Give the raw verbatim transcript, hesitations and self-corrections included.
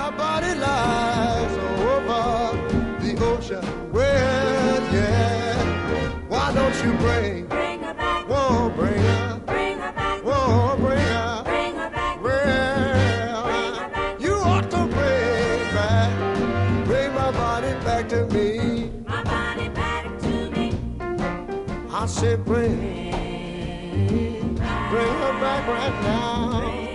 My body lies over the ocean. Well, yeah. Why don't you bring, Bring her back. whoa, bring her, Bring her back. whoa, bring her. Bring her back. Well, you ought to bring back, bring my body back to me. My body back to me. I said bring, bring her back right now.